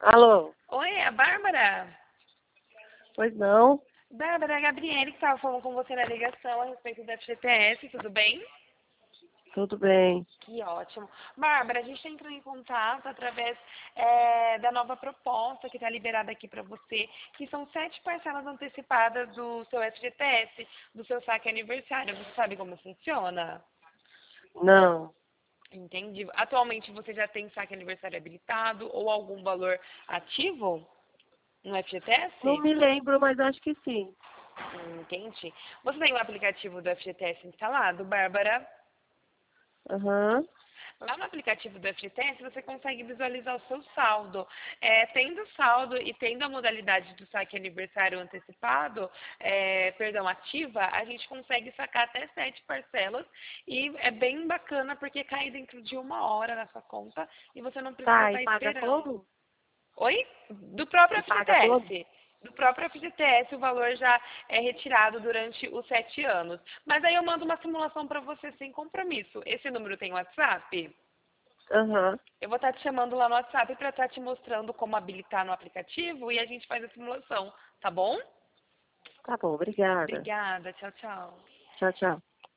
Alô? Oi, é a Bárbara? Pois não? Bárbara, é a Gabriele que estava falando com você na ligação a respeito do FGTS, tudo bem? Tudo bem. Que ótimo. Bárbara, a gente entrou em contato através da nova proposta que está liberada aqui para você, que são 7 parcelas antecipadas do seu FGTS, do seu saque aniversário. Você sabe como funciona? Não. Entendi. Atualmente você já tem saque aniversário habilitado ou algum valor ativo no Não FGTS? me lembro, mas acho que sim. Entendi. Você tem o aplicativo do FGTS instalado, Bárbara? Aham. Lá no aplicativo do FGTS você consegue visualizar o seu saldo. Tendo saldo e tendo a modalidade do saque aniversário antecipado, perdão, ativa, a gente consegue sacar até 7 parcelas e é bem bacana porque cai dentro de 1 hora na sua conta e você não precisa Tá, estar e paga esperando. todo? Oi? Do próprio E paga todo? FGTS. Do próprio FGTS, o valor já é retirado durante os 7 anos. Mas aí eu mando uma simulação para você sem compromisso. Esse número tem WhatsApp? Aham. Eu vou estar te chamando lá no WhatsApp para estar te mostrando como habilitar no aplicativo e a gente faz a simulação, tá bom? Tá bom, obrigada. Obrigada, tchau, tchau. Tchau, tchau.